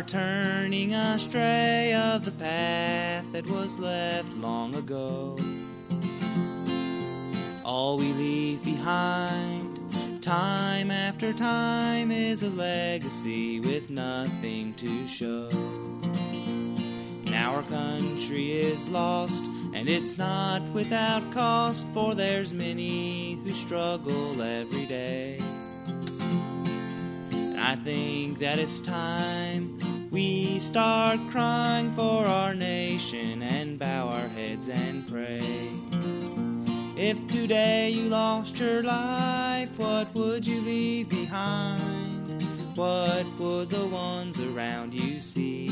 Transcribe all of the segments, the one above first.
turning astray of the path that was left long ago. All we leave behind, time after time, is a legacy with nothing to show. Now our country is lost, and it's not without cost, for there's many who struggle every day. And I think that it's time we start crying for our nation and bow our heads and pray. If today you lost your life, what would you leave behind? What would the ones around you see?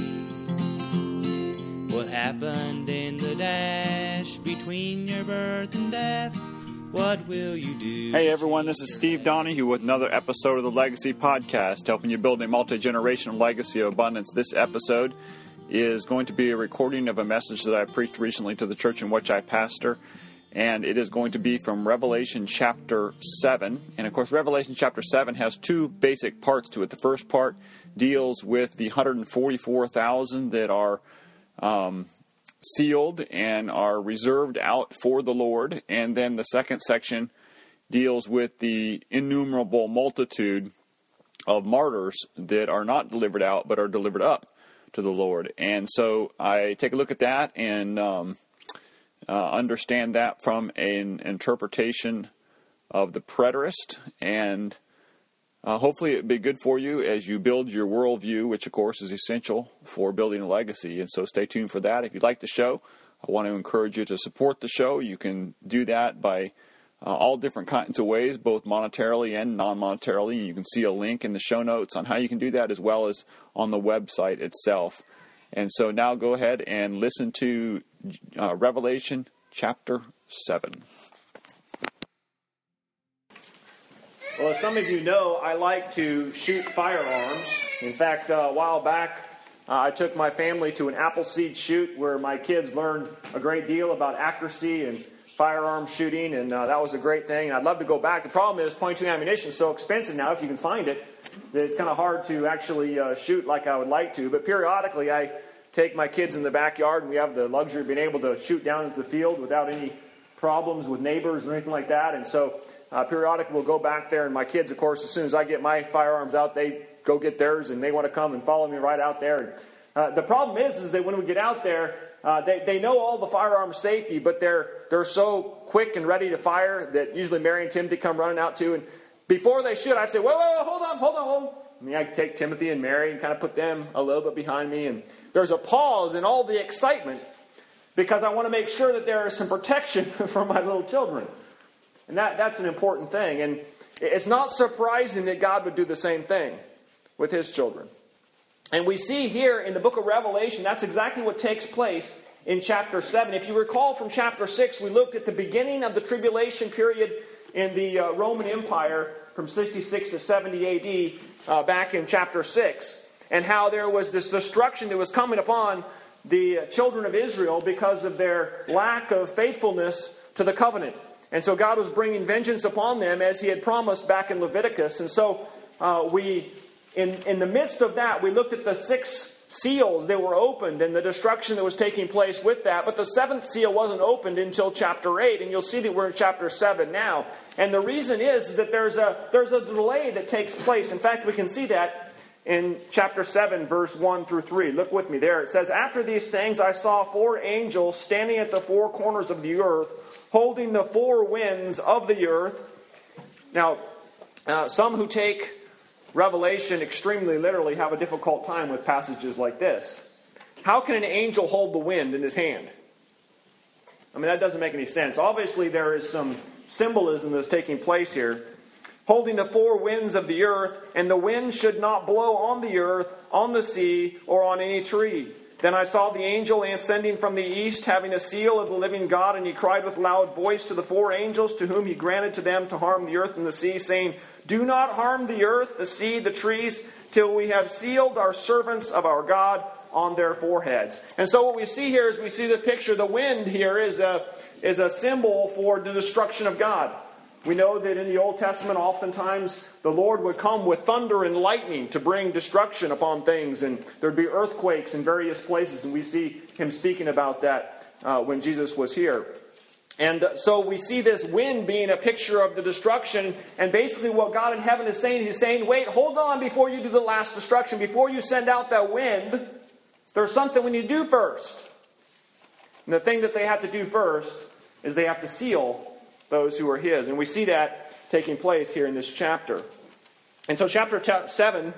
What happened in the dash between your birth and death? What will you do? Hey everyone, this is Steve Donahue with another episode of the Legacy Podcast, helping you build a multi-generational legacy of abundance. This episode is going to be a recording of a message that I preached recently to the church in which I pastor, and it is going to be from Revelation chapter 7. And of course, Revelation chapter 7 has two basic parts to it. The first part deals with the 144,000 that are sealed and are reserved out for the Lord. And then the second section deals with the innumerable multitude of martyrs that are not delivered out but are delivered up to the Lord. And so I take a look at that and understand that from an interpretation of the preterist, and hopefully it'll be good for you as you build your worldview, which of course is essential for building a legacy. And so stay tuned for that. If you like the show, I want to encourage you to support the show. You can do that by all different kinds of ways, both monetarily and non-monetarily. And you can see a link in the show notes on how you can do that, as well as on the website itself. And so now go ahead and listen to Revelation chapter 7. Well, as some of you know, I like to shoot firearms. In fact, a while back, I took my family to an Appleseed shoot where my kids learned a great deal about accuracy and firearm shooting, and that was a great thing. And I'd love to go back. The problem is .22 ammunition is so expensive now, if you can find it, that it's kind of hard to actually shoot like I would like to. But periodically, I take my kids in the backyard, and we have the luxury of being able to shoot down into the field without any problems with neighbors or anything like that. And so periodically we'll go back there, and my kids, of course, as soon as I get my firearms out, they go get theirs, and they want to come and follow me right out there. And, the problem is that when we get out there, they know all the firearm safety, but they're so quick and ready to fire that usually Mary and Timothy come running out too. And before they shoot, I'd say, whoa, hold on. I mean, I take Timothy and Mary and kind of put them a little bit behind me, and there's a pause in all the excitement because I want to make sure that there is some protection for my little children. And that's an important thing. And it's not surprising that God would do the same thing with His children. And we see here in the book of Revelation, that's exactly what takes place in chapter 7. If you recall from chapter 6, we looked at the beginning of the tribulation period in the Roman Empire from 66 to 70 AD back in chapter 6. And how there was this destruction that was coming upon the children of Israel because of their lack of faithfulness to the covenant. And so God was bringing vengeance upon them as He had promised back in Leviticus. And so in the midst of that, we looked at the 6 seals that were opened and the destruction that was taking place with that. But the 7th seal wasn't opened until chapter 8. And you'll see that we're in chapter 7 now. And the reason is that there's a delay that takes place. In fact, we can see that in chapter 7, verse 1 through 3. Look with me there. It says, "After these things I saw 4 angels standing at the 4 corners of the earth, holding the 4 winds of the earth." Now, some who take Revelation extremely literally have a difficult time with passages like this. How can an angel hold the wind in his hand? I mean, that doesn't make any sense. Obviously, there is some symbolism that's taking place here. Holding the 4 winds of the earth, and the wind should not blow on the earth, on the sea, or on any tree. Then I saw the angel ascending from the east, having a seal of the living God, and he cried with loud voice to the 4 angels, to whom he granted to them to harm the earth and the sea, saying, "Do not harm the earth, the sea, the trees, till we have sealed our servants of our God on their foreheads." And so what we see here is we see the picture. The wind here is a symbol for the destruction of God. We know that in the Old Testament, oftentimes the Lord would come with thunder and lightning to bring destruction upon things, and there'd be earthquakes in various places, and we see him speaking about that when Jesus was here. And so we see this wind being a picture of the destruction, and basically what God in heaven is saying, he's saying, wait, hold on before you do the last destruction. Before you send out that wind, there's something we need to do first. And the thing that they have to do first is they have to seal those who are his. And we see that taking place here in this chapter. And so chapter 7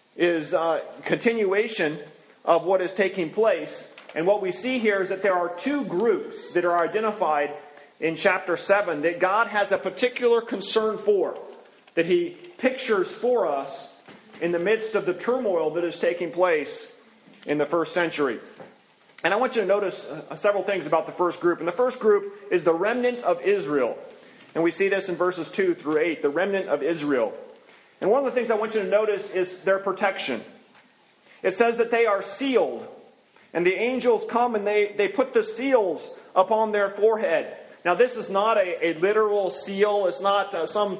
is a continuation of what is taking place. And what we see here is that there are two groups that are identified in chapter 7 that God has a particular concern for, that he pictures for us in the midst of the turmoil that is taking place in the first century. And I want you to notice several things about the first group. And the first group is the remnant of Israel. And we see this in verses 2 through 8, the remnant of Israel. And one of the things I want you to notice is their protection. It says that they are sealed. And the angels come and they put the seals upon their forehead. Now this is not a literal seal. It's not some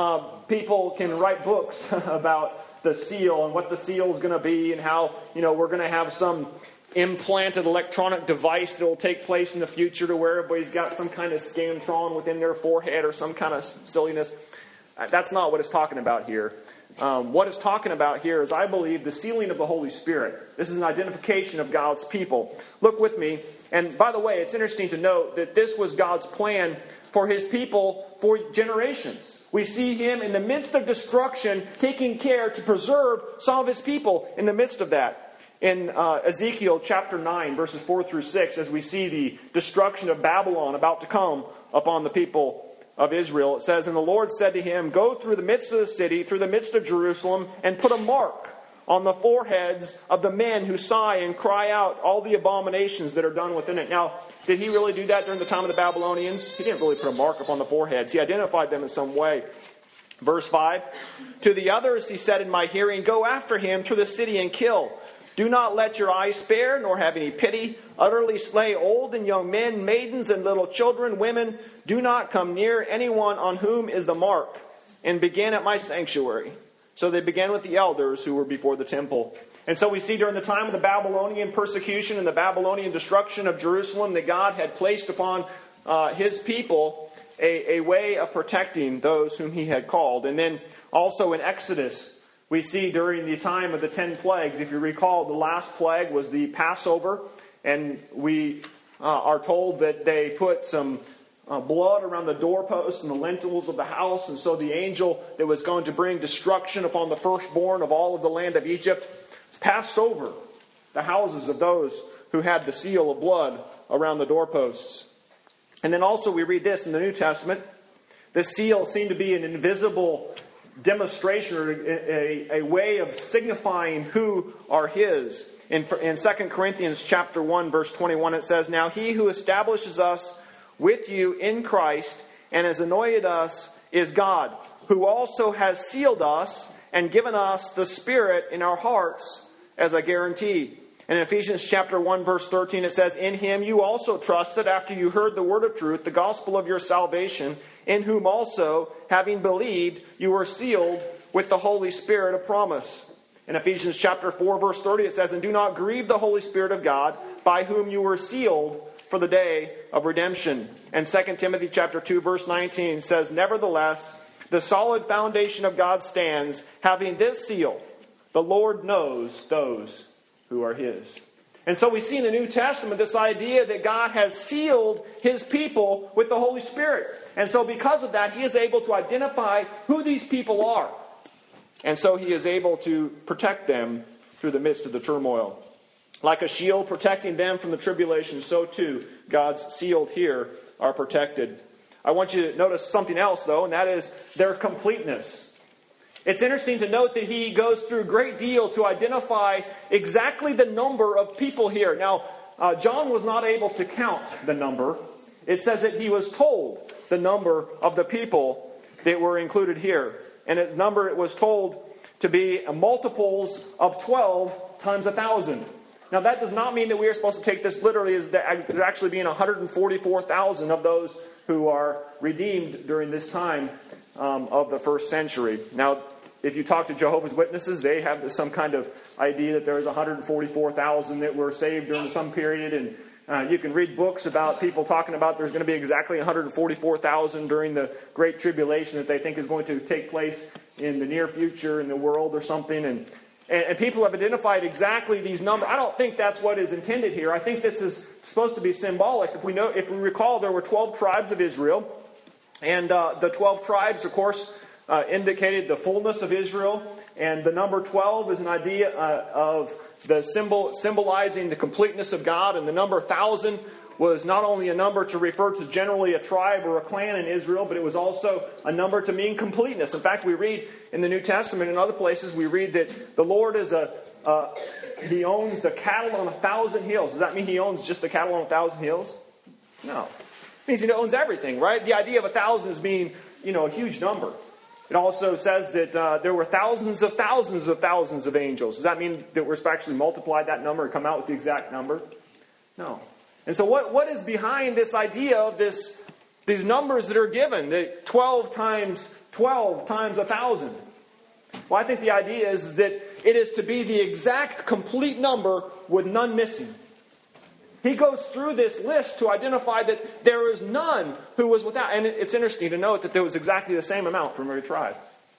people can write books about the seal and what the seal is going to be and how, we're going to have some implanted electronic device that will take place in the future to where everybody's got some kind of scantron within their forehead or some kind of silliness. That's not what it's talking about here. What it's talking about here is, I believe, the sealing of the Holy Spirit. This is an identification of God's people. Look with me. And by the way, it's interesting to note that this was God's plan for his people for generations. We see him in the midst of destruction taking care to preserve some of his people in the midst of that. In Ezekiel chapter 9, verses 4 through 6, as we see the destruction of Babylon about to come upon the people of Israel, it says, "And the Lord said to him, Go through the midst of the city, through the midst of Jerusalem, and put a mark on the foreheads of the men who sigh and cry out all the abominations that are done within it." Now, did he really do that during the time of the Babylonians? He didn't really put a mark upon the foreheads. He identified them in some way. Verse 5, "To the others he said in my hearing, Go after him to the city and kill. Do not let your eyes spare, nor have any pity. Utterly slay old and young men, maidens and little children, women. Do not come near anyone on whom is the mark, and begin at my sanctuary." So they began with the elders who were before the temple. And so we see during the time of the Babylonian persecution and the Babylonian destruction of Jerusalem that God had placed upon his people a way of protecting those whom he had called. And then also in Exodus, we see during the time of the 10 plagues, if you recall, the last plague was the Passover. And we are told that they put some blood around the doorposts and the lintels of the house. And so the angel that was going to bring destruction upon the firstborn of all of the land of Egypt passed over the houses of those who had the seal of blood around the doorposts. And then also we read this in the New Testament. The seal seemed to be an invisible demonstration or a way of signifying who are his. In 2 Corinthians chapter 1, verse 21, it says, "Now he who establishes us with you in Christ and has anointed us is God, who also has sealed us and given us the Spirit in our hearts as a guarantee." And in Ephesians chapter 1, verse 13, it says, "In him you also trusted after you heard the word of truth, the gospel of your salvation, in whom also, having believed, you were sealed with the Holy Spirit of promise." In Ephesians chapter 4, verse 30, it says, "And do not grieve the Holy Spirit of God, by whom you were sealed for the day of redemption." And 2 Timothy chapter 2, verse 19 says, "Nevertheless, the solid foundation of God stands, having this seal, the Lord knows those who are his." And so we see in the New Testament this idea that God has sealed his people with the Holy Spirit. And so because of that, he is able to identify who these people are. And so he is able to protect them through the midst of the turmoil. Like a shield protecting them from the tribulation, so too God's sealed here are protected. I want you to notice something else, though, and that is their completeness. It's interesting to note that he goes through a great deal to identify exactly the number of people here. Now, John was not able to count the number. It says that he was told the number of the people that were included here. And the number it was told to be multiples of 12 times 1,000. Now, that does not mean that we are supposed to take this literally as there actually being 144,000 of those who are redeemed during this time of the first century. Now, if you talk to Jehovah's Witnesses, they have some kind of idea that there's 144,000 that were saved during some period. And you can read books about people talking about there's going to be exactly 144,000 during the Great Tribulation that they think is going to take place in the near future in the world or something. And people have identified exactly these numbers. I don't think that's what is intended here. I think this is supposed to be symbolic. If we recall, there were 12 tribes of Israel. And the 12 tribes, of course, indicated the fullness of Israel. And the number 12 is an idea of the symbolizing the completeness of God. And the number 1,000 was not only a number to refer to generally a tribe or a clan in Israel, but it was also a number to mean completeness. In fact, we read in the New Testament and other places, we read that the Lord is He owns the cattle on 1,000 hills. Does that mean He owns just the cattle on 1,000 hills? No. It means He owns everything, right? The idea of 1,000 is being, a huge number. It also says that there were thousands of angels. Does that mean that we're supposed to actually multiply that number and come out with the exact number? No. And so what is behind this idea of these numbers that are given? The 12 times 1,000. Well, I think the idea is that it is to be the exact complete number with none missing. He goes through this list to identify that there is none who was without. And it's interesting to note that there was exactly the same amount from every tribe.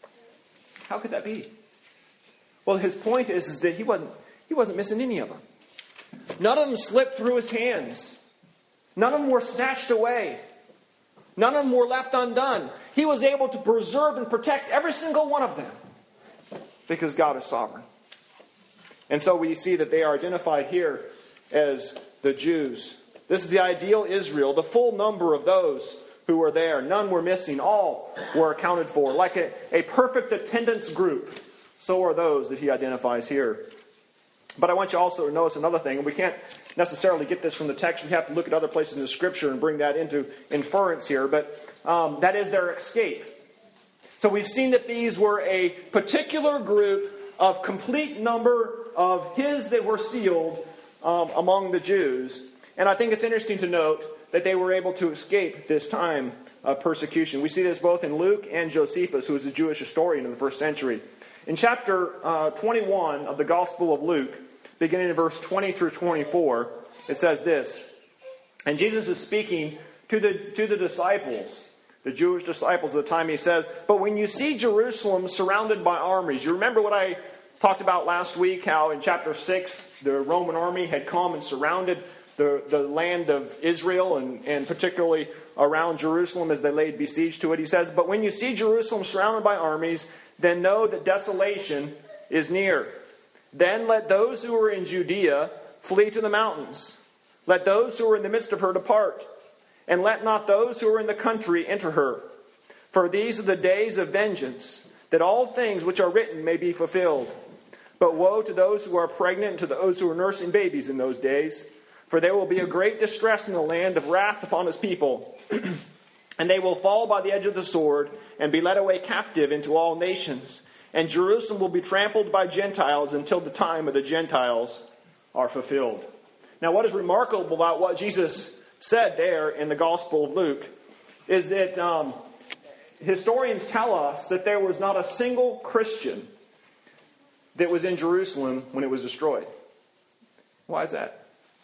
How could that be? Well, his point is that he wasn't missing any of them. None of them slipped through his hands. None of them were snatched away. None of them were left undone. He was able to preserve and protect every single one of them because God is sovereign. And so we see that they are identified here as the Jews. This is the ideal Israel, the full number of those who were there. None were missing. All were accounted for. Like a perfect attendance group, so are those that he identifies here. But I want you also to notice another thing, and we can't necessarily get this from the text. We have to look at other places in the Scripture and bring that into inference here. But that is their escape. So we've seen that these were a particular group of complete number of his that were sealed among the Jews. And I think it's interesting to note that they were able to escape this time of persecution. We see this both in Luke and Josephus, who was a Jewish historian in the first century. In chapter 21 of the Gospel of Luke, beginning in verse 20 through 24, it says this. And Jesus is speaking to the disciples, the Jewish disciples at the time. He says, "But when you see Jerusalem surrounded by armies," you remember what I talked about last week, how in chapter 6, the Roman army had come and surrounded the land of Israel and particularly around Jerusalem as they laid besiege to it. He says, "But when you see Jerusalem surrounded by armies, then know that desolation is near. Then let those who are in Judea flee to the mountains. Let those who are in the midst of her depart. And let not those who are in the country enter her. For these are the days of vengeance, that all things which are written may be fulfilled. But woe to those who are pregnant and to those who are nursing babies in those days. For there will be a great distress in the land of wrath upon his people. And they will fall by the edge of the sword and be led away captive into all nations. And Jerusalem will be trampled by Gentiles until the time of the Gentiles are fulfilled." Now, what is remarkable about what Jesus said there in the Gospel of Luke is that historians tell us that there was not a single Christian that was in Jerusalem when it was destroyed. Why is that?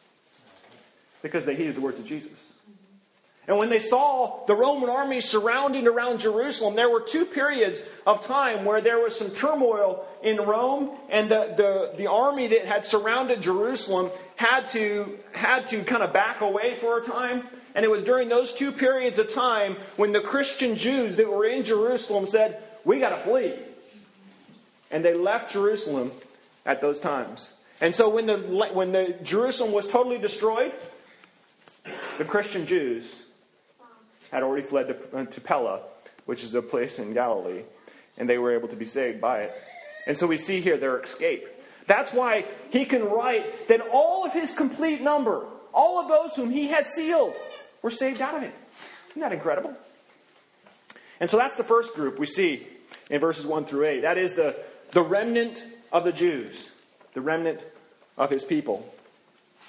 Because they heeded the words of Jesus. And when they saw the Roman army surrounding around Jerusalem, there were two periods of time where there was some turmoil in Rome, and the army that had surrounded Jerusalem had to kind of back away for a time. And it was during those two periods of time when the Christian Jews that were in Jerusalem said, "We got to flee." And they left Jerusalem at those times. And so when the Jerusalem was totally destroyed, the Christian Jews had already fled to Pella, which is a place in Galilee, and they were able to be saved by it. And so we see here their escape. That's why he can write that all of his complete number, all of those whom he had sealed, were saved out of it. Isn't that incredible? And so that's the first group we see in verses 1 through 8. That is the remnant of the Jews, the remnant of his people.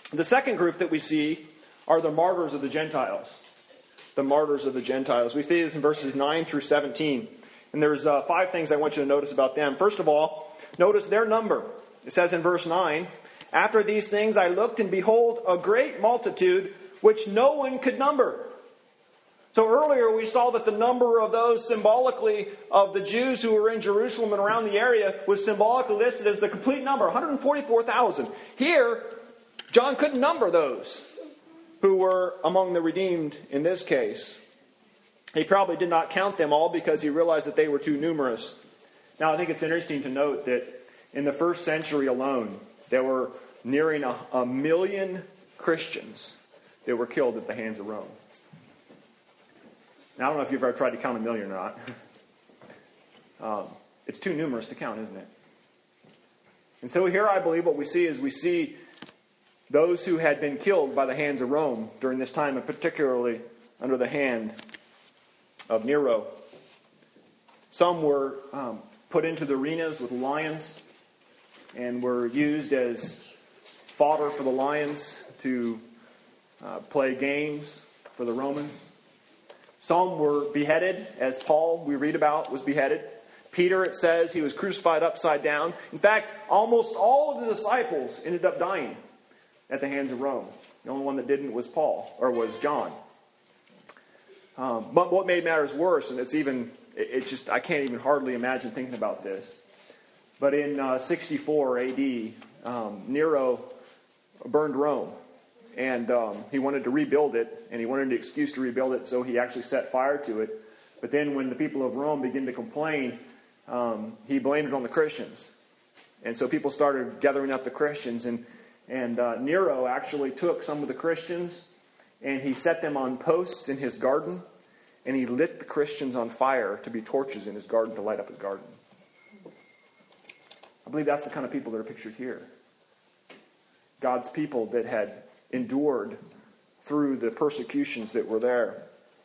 The second group that we see are the martyrs of the Gentiles. The martyrs of the Gentiles. We see this in verses 9 through 17. And there's 5 things I want you to notice about them. First of all, notice their number. It says in verse 9, "After these things I looked, and behold, a great multitude, which no one could number." So earlier we saw that the number of those symbolically of the Jews who were in Jerusalem and around the area was symbolically listed as the complete number, 144,000. Here, John couldn't number those who were among the redeemed in this case. He probably did not count them all because he realized that they were too numerous. Now, I think it's interesting to note that in the first century alone, there were nearing a million Christians that were killed at the hands of Rome. Now, I don't know if you've ever tried to count a million or not. It's too numerous to count, isn't it? And so here I believe what we see those who had been killed by the hands of Rome during this time, and particularly under the hand of Nero. Some were put into the arenas with lions and were used as fodder for the lions to play games for the Romans. Some were beheaded, as Paul, we read about, was beheaded. Peter, it says, he was crucified upside down. In fact, almost all of the disciples ended up dying at the hands of Rome. The only one that didn't was was John. But what made matters worse, and I can't even hardly imagine thinking about this. But in 64 AD, Nero burned Rome. And he wanted to rebuild it, and he wanted an excuse to rebuild it, so he actually set fire to it. But then when the people of Rome began to complain, he blamed it on the Christians. And so people started gathering up the Christians, and Nero actually took some of the Christians, and he set them on posts in his garden, and he lit the Christians on fire to be torches in his garden to light up his garden. I believe that's the kind of people that are pictured here. God's people that had endured through the persecutions that were there.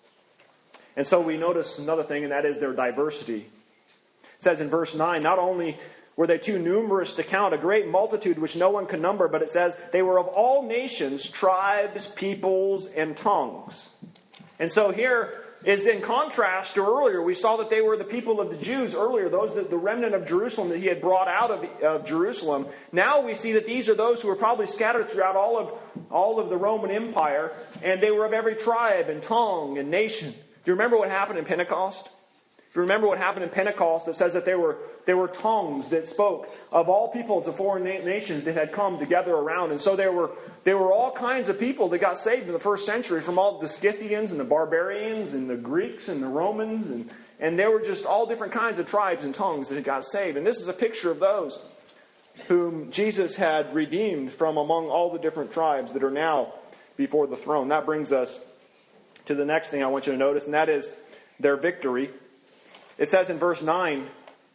And so we notice another thing, and that is their diversity. It says in verse 9, not only were they too numerous to count, a great multitude which no one could number, but it says they were of all nations, tribes, peoples, and tongues. And so here is in contrast to earlier, we saw that they were the people of the Jews earlier, the remnant of Jerusalem that he had brought out of Jerusalem. Now we see that these are those who were probably scattered throughout all of the Roman Empire, and they were of every tribe and tongue and nation. Do you remember what happened in Pentecost? If you remember what happened in Pentecost, it says that there were tongues that spoke of all peoples of foreign nations that had come together around. And so there were all kinds of people that got saved in the first century, from all the Scythians and the barbarians and the Greeks and the Romans. And there were just all different kinds of tribes and tongues that got saved. And this is a picture of those whom Jesus had redeemed from among all the different tribes that are now before the throne. That brings us to the next thing I want you to notice, and that is their victory. It says in verse 9,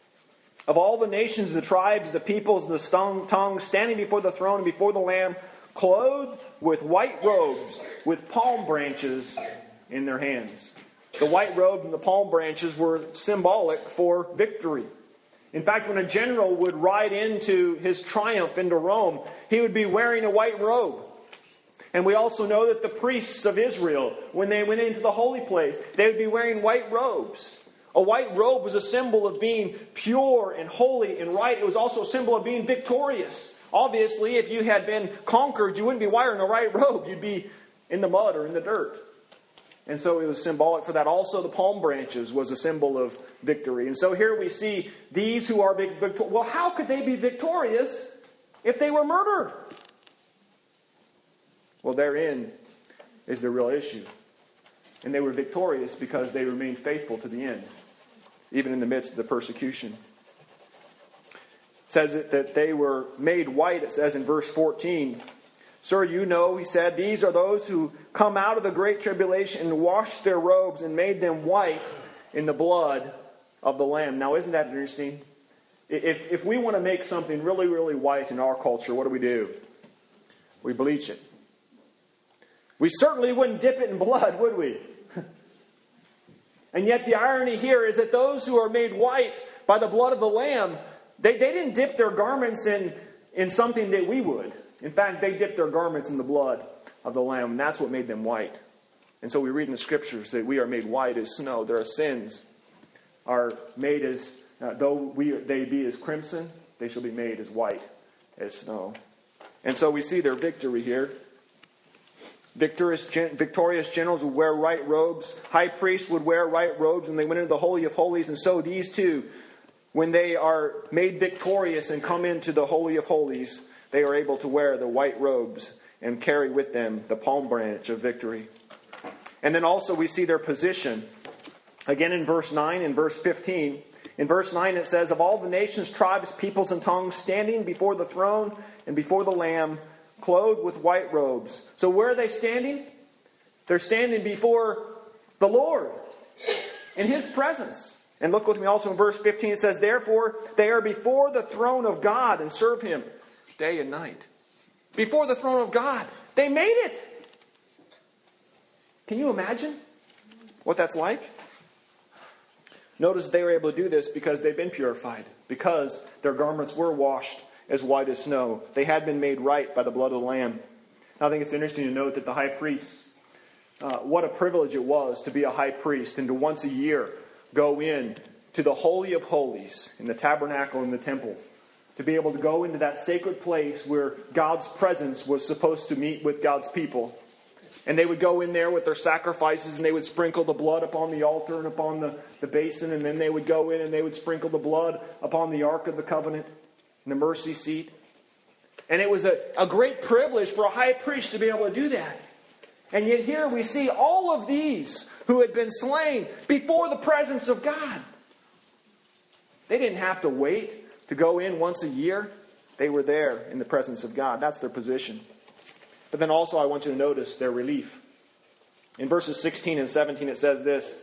of all the nations, the tribes, the peoples, the tongues, standing before the throne and before the Lamb, clothed with white robes, with palm branches in their hands. The white robe and the palm branches were symbolic for victory. In fact, when a general would ride into his triumph into Rome, he would be wearing a white robe. And we also know that the priests of Israel, when they went into the holy place, they would be wearing white robes. A white robe was a symbol of being pure and holy and right. It was also a symbol of being victorious. Obviously, if you had been conquered, you wouldn't be wearing a white robe. You'd be in the mud or in the dirt. And so it was symbolic for that. Also, the palm branches was a symbol of victory. And so here we see these who are victorious. Well, how could they be victorious if they were murdered? Well, therein is the real issue. And they were victorious because they remained faithful to the end, even in the midst of the persecution. It says that they were made white, it says in verse 14. Sir, you know, he said, these are those who come out of the great tribulation and washed their robes and made them white in the blood of the Lamb. Now, isn't that interesting? If we want to make something really, really white in our culture, what do? We bleach it. We certainly wouldn't dip it in blood, would we? And yet the irony here is that those who are made white by the blood of the Lamb, they didn't dip their garments in something that we would. In fact, they dipped their garments in the blood of the Lamb, and that's what made them white. And so we read in the Scriptures that we are made white as snow. Their sins are made as, though they be as crimson, they shall be made as white as snow. And so we see their victory here. Victorious generals would wear white robes. High priests would wear white robes when they went into the Holy of Holies. And so these two, when they are made victorious and come into the Holy of Holies, they are able to wear the white robes and carry with them the palm branch of victory. And then also we see their position. Again in verse 9 and verse 15. In verse 9 it says, of all the nations, tribes, peoples, and tongues, standing before the throne and before the Lamb, clothed with white robes. So where are they standing? They're standing before the Lord in His presence. And look with me also in verse 15. It says, therefore they are before the throne of God and serve Him day and night. Before the throne of God. They made it. Can you imagine what that's like? Notice they were able to do this because they've been purified. Because their garments were washed as white as snow. They had been made right by the blood of the Lamb. Now, I think it's interesting to note that the high priests, what a privilege it was to be a high priest and to once a year go in to the Holy of Holies in the tabernacle in the temple. To be able to go into that sacred place where God's presence was supposed to meet with God's people. And they would go in there with their sacrifices and they would sprinkle the blood upon the altar and upon the basin. And then they would go in and they would sprinkle the blood upon the Ark of the Covenant and the mercy seat. And it was a great privilege for a high priest to be able to do that. And yet here we see all of these who had been slain before the presence of God. They didn't have to wait to go in once a year. They were there in the presence of God. That's their position. But then also I want you to notice their relief. In verses 16 and 17 it says this.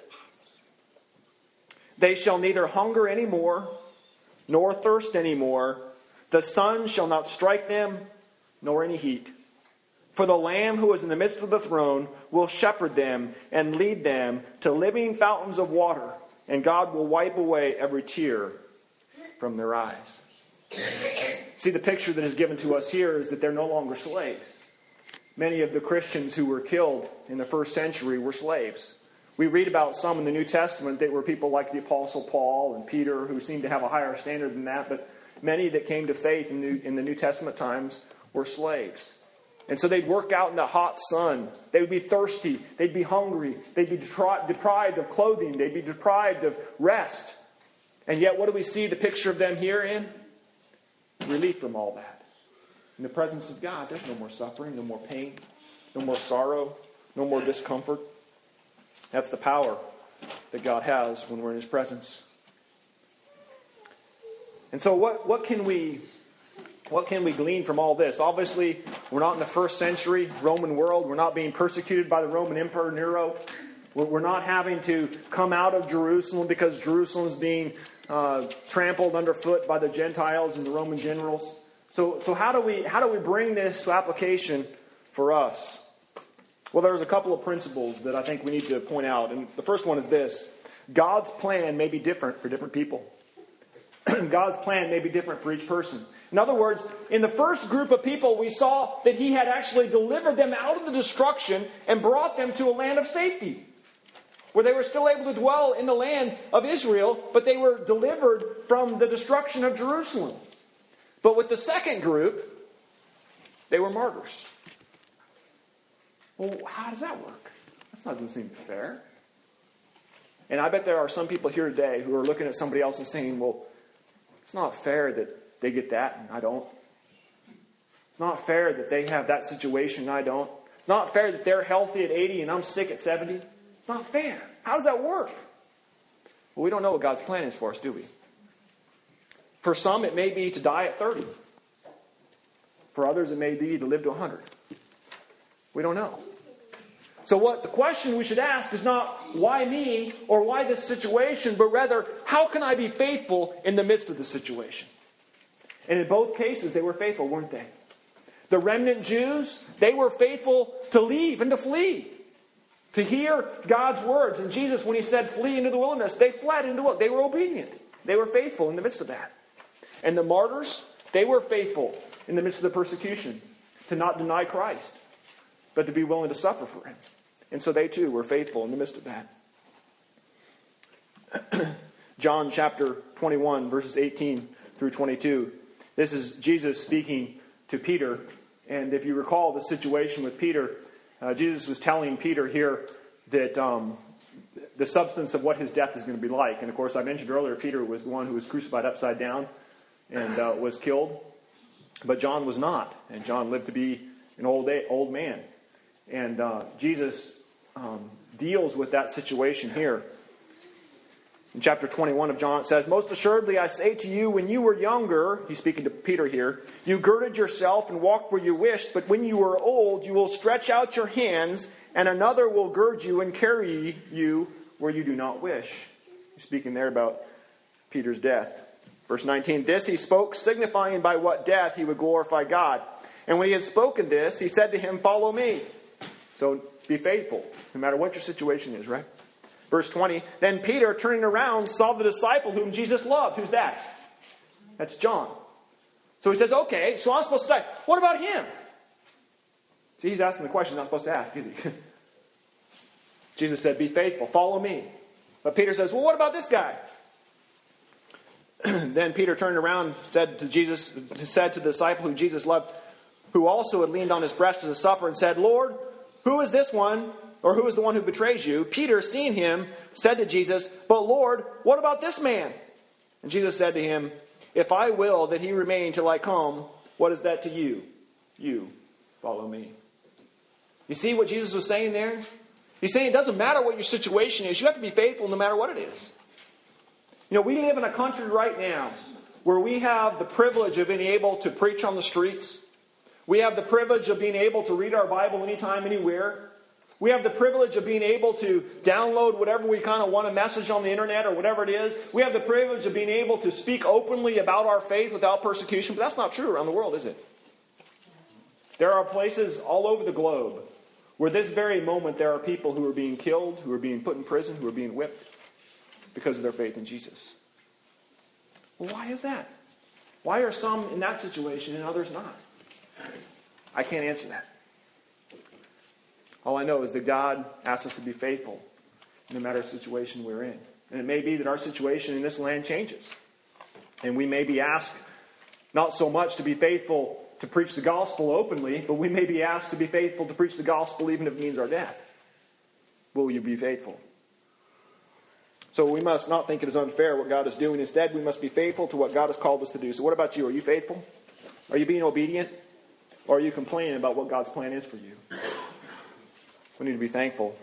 They shall neither hunger any more, nor thirst any more. The sun shall not strike them, nor any heat. For the Lamb who is in the midst of the throne will shepherd them and lead them to living fountains of water. And God will wipe away every tear from their eyes. See, the picture that is given to us here is that they're no longer slaves. Many of the Christians who were killed in the first century were slaves. We read about some in the New Testament that were people like the Apostle Paul and Peter who seemed to have a higher standard than that. But many that came to faith in the New Testament times were slaves. And so they'd work out in the hot sun. They would be thirsty. They'd be hungry. They'd be deprived of clothing. They'd be deprived of rest. And yet what do we see the picture of them here in? Relief from all that. In the presence of God, there's no more suffering, no more pain, no more sorrow, no more discomfort. That's the power that God has when we're in His presence. And so what can we glean from all this? Obviously, we're not in the first century Roman world. We're not being persecuted by the Roman Emperor Nero. We're not having to come out of Jerusalem because Jerusalem's being trampled underfoot by the Gentiles and the Roman generals. So how do we bring this to application for us? Well, there's a couple of principles that I think we need to point out. And the first one is this. God's plan may be different for different people. God's plan may be different for each person. In other words, in the first group of people, we saw that He had actually delivered them out of the destruction and brought them to a land of safety, where they were still able to dwell in the land of Israel, but they were delivered from the destruction of Jerusalem. But with the second group, they were martyrs. Well, how does that work? That doesn't seem fair. And I bet there are some people here today who are looking at somebody else and saying, well, it's not fair that they get that and I don't. It's not fair that they have that situation and I don't. It's not fair that they're healthy at 80 and I'm sick at 70. It's not fair. How does that work? Well, we don't know what God's plan is for us, do we? For some, it may be to die at 30. For others, it may be to live to 100. We don't know. So the question we should ask is not why me or why this situation, but rather, how can I be faithful in the midst of the situation? And in both cases, they were faithful, weren't they? The remnant Jews, they were faithful to leave and to flee. To hear God's words. And Jesus, when He said, flee into the wilderness, they fled into what? They were obedient. They were faithful in the midst of that. And the martyrs, they were faithful in the midst of the persecution. to not deny Christ, but to be willing to suffer for him. And so they too were faithful in the midst of that. John chapter 21, verses 18 through 22. This is Jesus speaking to Peter. And if you recall the situation with Peter, Jesus was telling Peter here that the substance of what his death is going to be like. And of course, I mentioned earlier, Peter was the one who was crucified upside down and was killed. But John was not. And John lived to be an old man. And Jesus deals with that situation here. In chapter 21 of John, it says, "Most assuredly I say to you, when you were younger," he's speaking to Peter here, "you girded yourself and walked where you wished, but when you are old, you will stretch out your hands, and another will gird you and carry you where you do not wish." He's speaking there about Peter's death. Verse 19, "This he spoke, signifying by what death he would glorify God. And when he had spoken this, he said to him, 'Follow me.'" So be faithful, no matter what your situation is, right? Verse 20, "Then Peter, turning around, saw the disciple whom Jesus loved." Who's that? That's John. So he says, okay, so I'm supposed to die. What about him? See, he's asking the question he's not supposed to ask, is he? Jesus said, "Be faithful, follow me." But Peter says, well, what about this guy? Then Peter turned around, said to the disciple who Jesus loved, who also had leaned on his breast at the supper, and said, "Lord, who is this one? Or who is the one who betrays you?" Peter, seeing him, said to Jesus, "But Lord, what about this man?" And Jesus said to him, "If I will that he remain till I come, what is that to you? You follow me." You see what Jesus was saying there? He's saying it doesn't matter what your situation is. You have to be faithful no matter what it is. You know, we live in a country right now where we have the privilege of being able to preach on the streets. We have the privilege of being able to read our Bible anytime, anywhere. We have the privilege of being able to download whatever we kind of want to message on the internet or whatever it is. We have the privilege of being able to speak openly about our faith without persecution. But that's not true around the world, is it? There are places all over the globe where this very moment there are people who are being killed, who are being put in prison, who are being whipped because of their faith in Jesus. Well, why is that? Why are some in that situation and others not? I can't answer that. All I know is that God asks us to be faithful no matter the situation we're in. And it may be that our situation in this land changes. And we may be asked not so much to be faithful to preach the gospel openly, but we may be asked to be faithful to preach the gospel even if it means our death. Will you be faithful? So we must not think it is unfair what God is doing. Instead, we must be faithful to what God has called us to do. So what about you? Are you faithful? Are you being obedient? Or are you complaining about what God's plan is for you? We need to be thankful.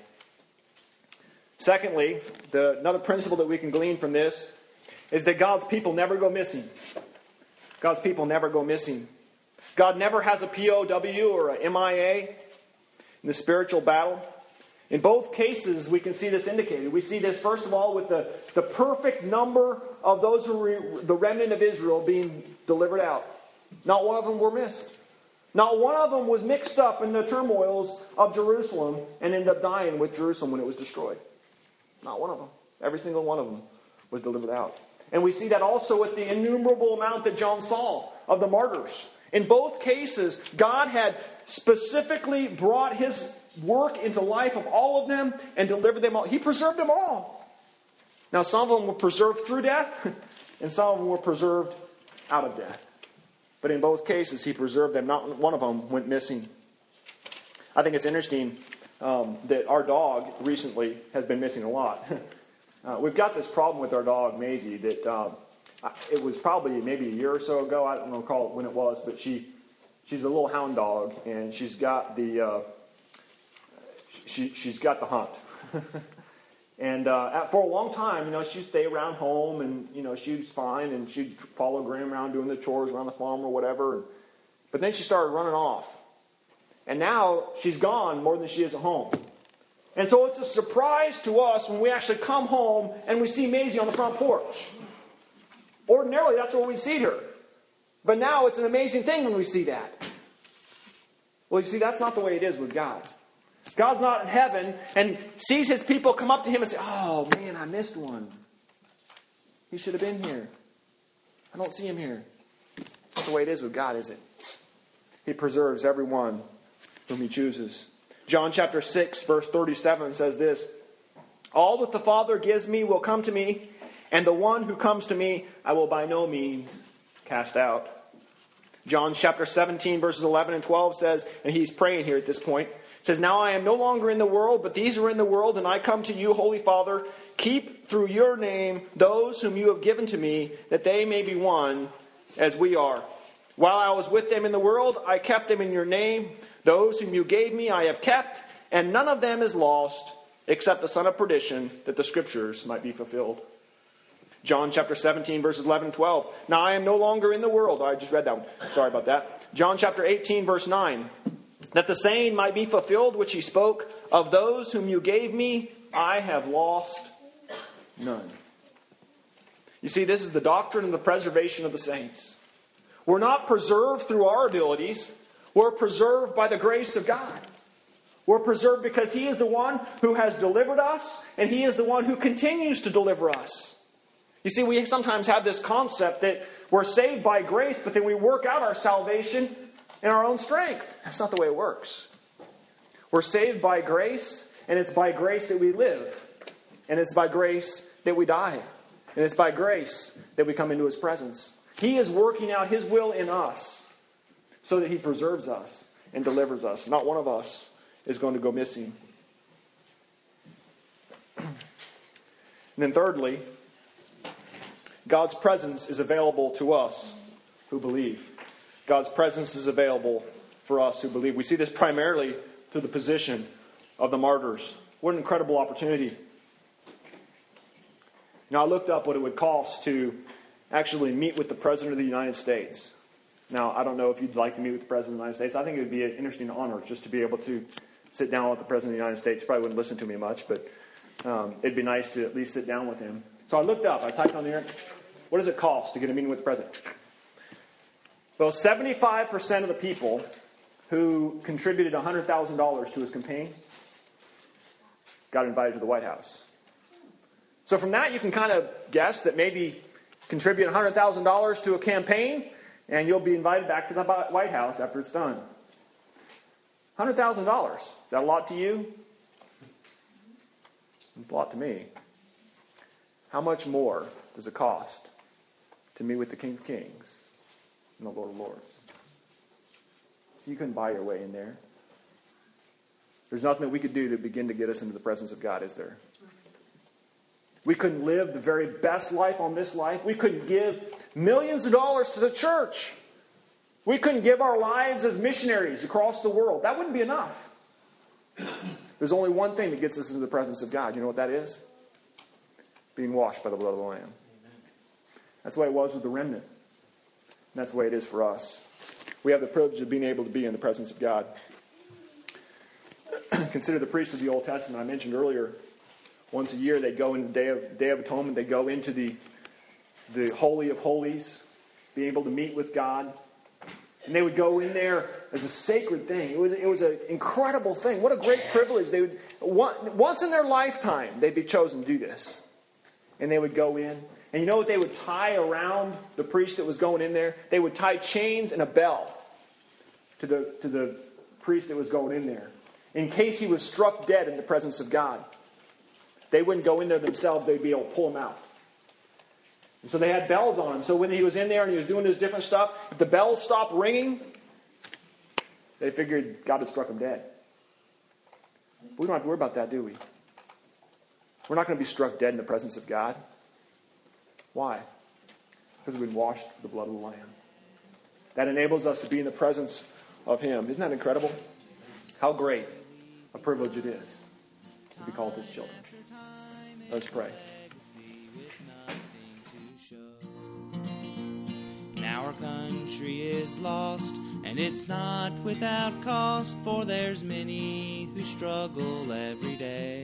Secondly, another principle that we can glean from this is that God's people never go missing. God's people never go missing. God never has a POW or a MIA in the spiritual battle. In both cases, we can see this indicated. We see this, first of all, with the perfect number of those the remnant of Israel being delivered out. Not one of them were missed. Not one of them was mixed up in the turmoils of Jerusalem and ended up dying with Jerusalem when it was destroyed. Not one of them. Every single one of them was delivered out. And we see that also with the innumerable amount that John saw of the martyrs. In both cases, God had specifically brought his work into life of all of them and delivered them all. He preserved them all. Now, some of them were preserved through death, and some of them were preserved out of death. But in both cases, he preserved them. Not one of them went missing. I think it's interesting that our dog recently has been missing a lot. We've got this problem with our dog, Maisie, that it was probably maybe a year or so ago. I don't recall when it was, but she's a little hound dog, and she's got the she's got the hunt. And for a long time, she'd stay around home, and she was fine, and she'd follow Graham around doing the chores around the farm or whatever. But then she started running off, and now she's gone more than she is at home. And so it's a surprise to us when we actually come home and we see Maisie on the front porch. Ordinarily, that's where we see her, but now it's an amazing thing when we see that. Well, you see, that's not the way it is with God. God's not in heaven and sees his people come up to him and say, "Oh, man, I missed one. He should have been here. I don't see him here." That's not the way it is with God, is it? He preserves everyone whom he chooses. John chapter 6, verse 37 says this, "All that the Father gives me will come to me, and the one who comes to me I will by no means cast out." John chapter 17, verses 11 and 12 says, and he's praying here at this point, says, "Now I am no longer in the world, but these are in the world, and I come to you, Holy Father. Keep through your name those whom you have given to me, that they may be one as we are. While I was with them in the world, I kept them in your name. Those whom you gave me I have kept, and none of them is lost, except the son of perdition, that the scriptures might be fulfilled." John chapter 17, verses 11 and 12. "Now I am no longer in the world." I just read that one. Sorry about that. John chapter 18, verse 9. "That the saying might be fulfilled which he spoke, of those whom you gave me, I have lost none." You see, this is the doctrine of the preservation of the saints. We're not preserved through our abilities. We're preserved by the grace of God. We're preserved because he is the one who has delivered us, and he is the one who continues to deliver us. You see, we sometimes have this concept that we're saved by grace, but then we work out our salvation in our own strength. That's not the way it works. We're saved by grace, and it's by grace that we live. And it's by grace that we die. And it's by grace that we come into his presence. He is working out his will in us so that he preserves us and delivers us. Not one of us is going to go missing. And then thirdly, God's presence is available to us who believe. God's presence is available for us who believe. We see this primarily through the position of the martyrs. What an incredible opportunity. Now, I looked up what it would cost to actually meet with the President of the United States. Now, I don't know if you'd like to meet with the President of the United States. I think it would be an interesting honor just to be able to sit down with the President of the United States. He probably wouldn't listen to me much, but it'd be nice to at least sit down with him. So I looked up. I typed on there, what does it cost to get a meeting with the President? Well, 75% of the people who contributed $100,000 to his campaign got invited to the White House. So from that, you can kind of guess that maybe contribute $100,000 to a campaign, and you'll be invited back to the White House after it's done. $100,000. Is that a lot to you? It's a lot to me. How much more does it cost to meet with the King of Kings and the Lord of Lords? So you couldn't buy your way in there. There's nothing that we could do to begin to get us into the presence of God, is there? We couldn't live the very best life on this life. We couldn't give millions of dollars to the church. We couldn't give our lives as missionaries across the world. That wouldn't be enough. There's only one thing that gets us into the presence of God. You know what that is? Being washed by the blood of the Lamb. That's the way it was with the remnant. And that's the way it is for us. We have the privilege of being able to be in the presence of God. Consider the priests of the Old Testament. I mentioned earlier, once a year they'd go in the Day of Atonement. They'd go into the Holy of Holies, be able to meet with God. And they would go in there as a sacred thing. It was an incredible thing. What a great privilege. They would once in their lifetime, they'd be chosen to do this. And they would go in. And you know what they would tie around the priest that was going in there? They would tie chains and a bell to the priest that was going in there, in case he was struck dead in the presence of God. They wouldn't go in there themselves. They'd be able to pull him out. And so they had bells on him. So when he was in there and he was doing his different stuff, if the bells stopped ringing, they figured God had struck him dead. But we don't have to worry about that, do we? We're not going to be struck dead in the presence of God. Why? Because we've been washed with the blood of the Lamb. That enables us to be in the presence of him. Isn't that incredible? How great a privilege it is to be called his children. Let's pray. Now our country is lost, and it's not without cost, for there's many who struggle every day.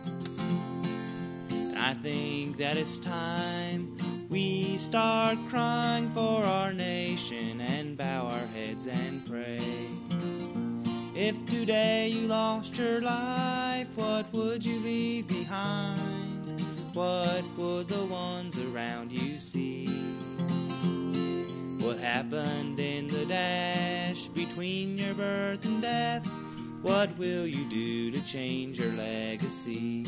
And I think that it's time we start crying for our nation and bow our heads and pray. If today you lost your life, what would you leave behind? What would the ones around you see? What What happened in the dash between your birth and death? What will you do to change your legacy?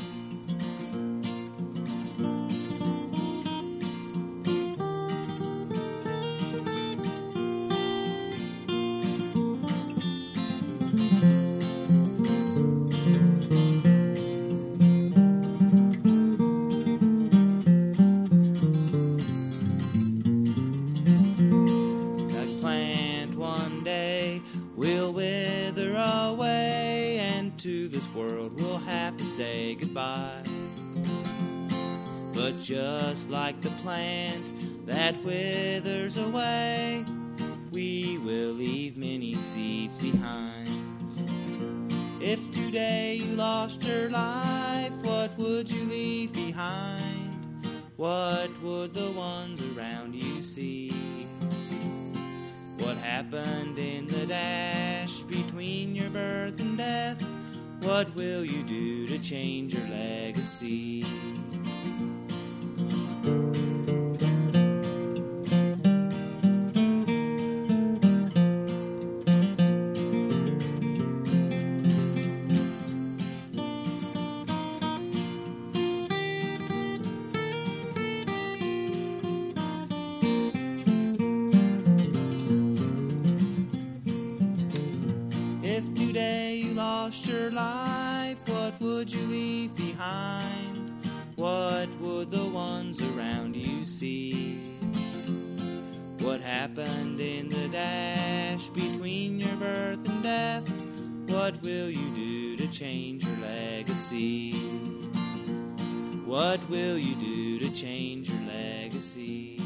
To this world we'll have to say goodbye. But just like the plant that withers away, we will leave many seeds behind. If today you lost your life, what would you leave behind? What would the ones around you see? What happened in the dash between your birth and death? What will you do to change your legacy? If today you lost your life, what would you leave behind? What would the ones around you see? What happened in the dash between your birth and death? What will you do to change your legacy? What will you do to change your legacy?